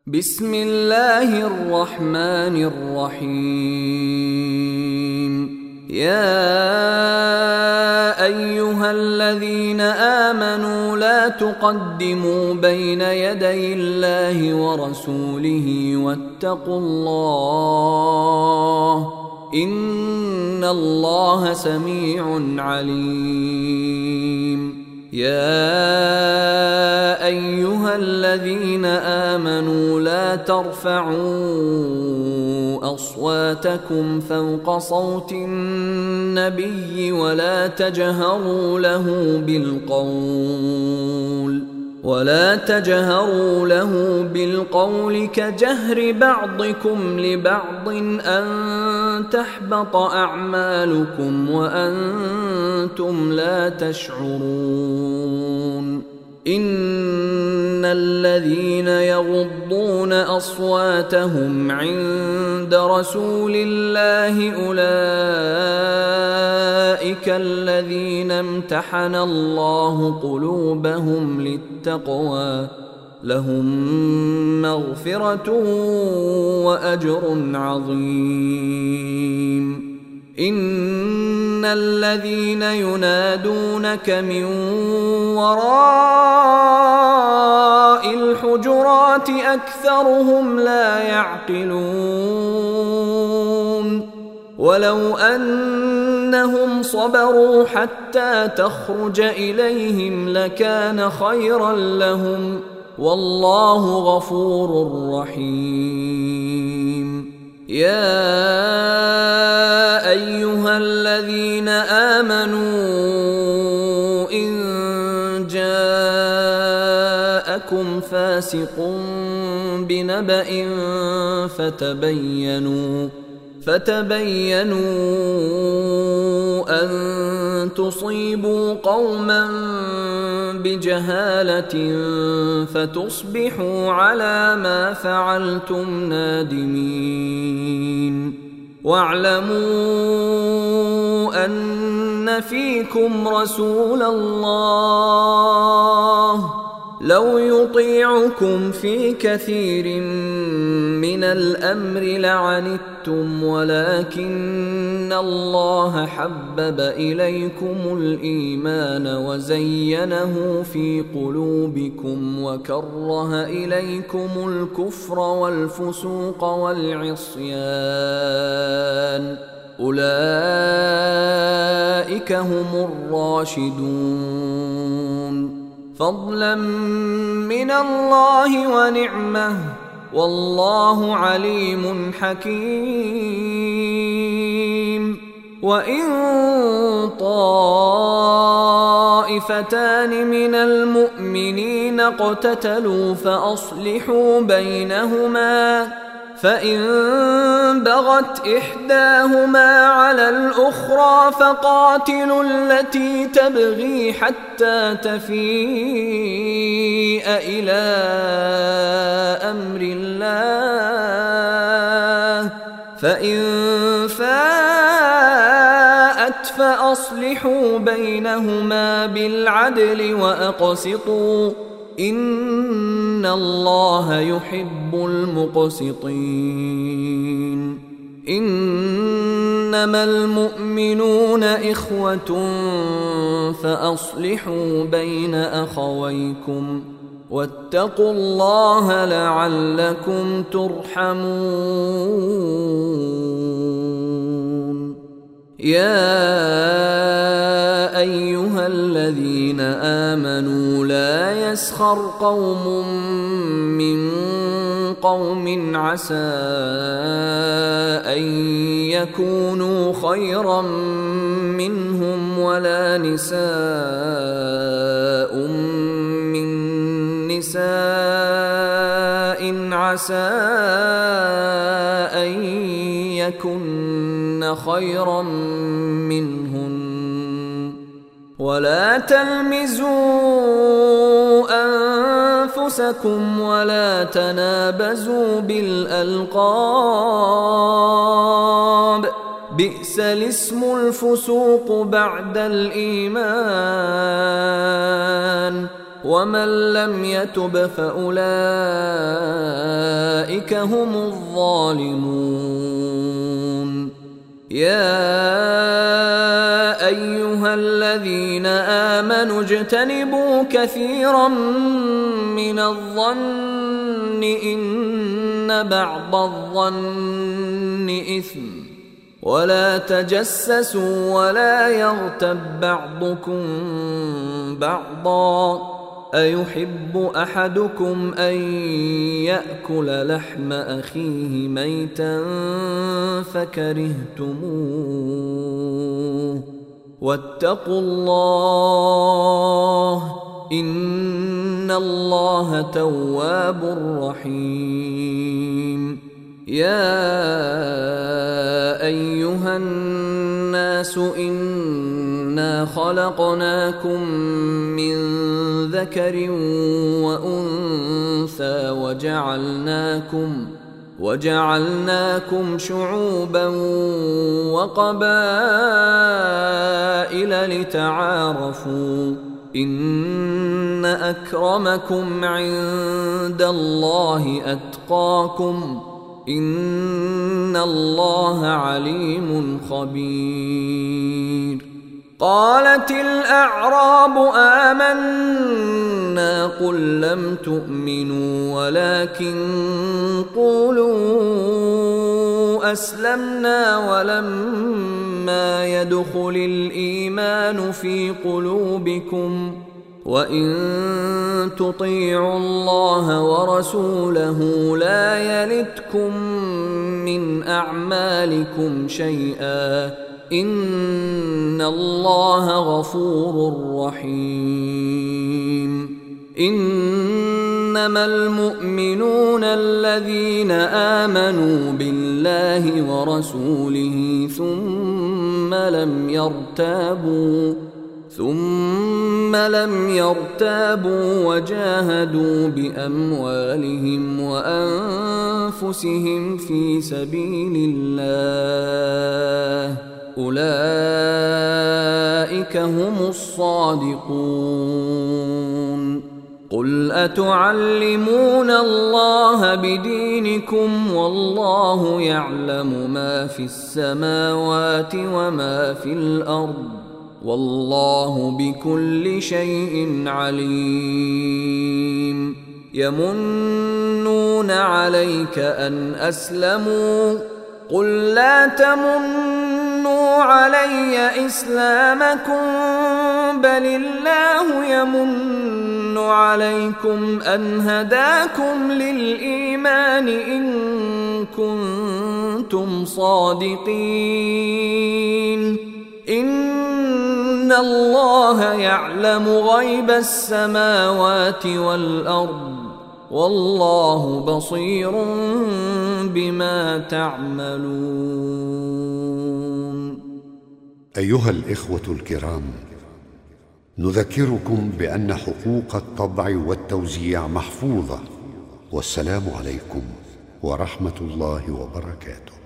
بسم الله الرحمن الرحيم. يا أيها الذين آمنوا لا تقدموا بين يدي الله ورسوله واتقوا الله إن الله سميع عليم. يا أيها الذين آمنوا لا ترفعوا أصواتكم فوق صوت النبي ولا تجهروا له بالقول كجهر بعضكم لبعض أن تحبط أعمالكم وأنتم لا تشعرون. إن الذين يغضون أصواتهم عند رسول الله أولئك الذين امتحن الله قلوبهم للتقوى لهم مغفرة وأجر عظيم. إن الذين ينادونك من وراء الحجرات أكثرهم لا يعقلون. ولو أنهم صبروا حتى تخرج إليهم لكان خيرا لهم والله غفور رحيم. يا أيها الذين آمنوا إن جاءكم فاسق بنبأ فتبينوا أن تصيبوا قوما بجهالة فتصبحوا على ما فعلتم نادمين. واعلموا أن فيكم رسول الله لو يطيعكم في كثير من الأمر لعنتم ولكن الله حبب إليكم الإيمان وزينه في قلوبكم وكره إليكم الكفر والفسوق والعصيان أولئك هم الراشدون فضلا من الله ونعمه والله عليم حكيم. وإن طائفتان من المؤمنين اقتتلوا فأصلحوا بينهما فإن بغت إحداهما على الأخرى فقاتلوا التي تبغي حتى تفيء إلى أمر الله فإن فاءت فأصلحوا بينهما بالعدل وأقسطوا إن الله يحب المقسطين. إنما المؤمنون إخوة فأصلحوا بين أخويكم واتقوا الله لعلكم ترحمون. يا أيها الذين آمنوا لا يسخر قوم من قوم عسى أن يكونوا خيرا منهم ولا نساء من نساء عسى أن يكن خيرا منهن ولا تلمزوا أنفسكم ولا تنابزوا بالألقاب بئس الاسم الفسوق بعد الإيمان ومن لم يتب فأولئك أولئك هم الظالمون. يا أيها الذين آمنوا اجتنبوا كثيرا من الظن إن بعض الظن إثم ولا تجسسوا ولا يغتب بعضكم بعضا أيحب أحدكم أن يأكل لحم أخيه ميتا فكرهتموه واتقوا الله إن الله تواب رحيم. يا أيها الناس إنا خلقناكم من ذكر وأنثى وجعلناكم شعوبا وقبائل لتعارفوا إن أكرمكم عند الله أتقاكم إن الله عليم خبير. قالت الأعراب آمنا قل لم تؤمنوا ولكن قولوا أسلمنا ولما يدخل الإيمان في قلوبكم وإن تطيعوا الله ورسوله لا يلتكم من أعمالكم شيئا إن الله غفور رحيم. إنما المؤمنون الذين آمنوا بالله ورسوله ثم لم يرتابوا وجاهدوا بأموالهم وأنفسهم في سبيل الله أولئك هم الصادقون. قل أتعلمون الله بدينكم والله يعلم ما في السماوات وما في الأرض والله بكل شيء عليم. يمنون عليك أن أسلموا قل لا تمنوا علي إسلامكم بل الله يمن عليكم أن هداكم للإيمان إن كنتم صادقين. إن الله يعلم غيب السماوات والأرض والله بصير بما تعملون. أيها الإخوة الكرام، نذكركم بأن حقوق الطبع والتوزيع محفوظة. والسلام عليكم ورحمة الله وبركاته.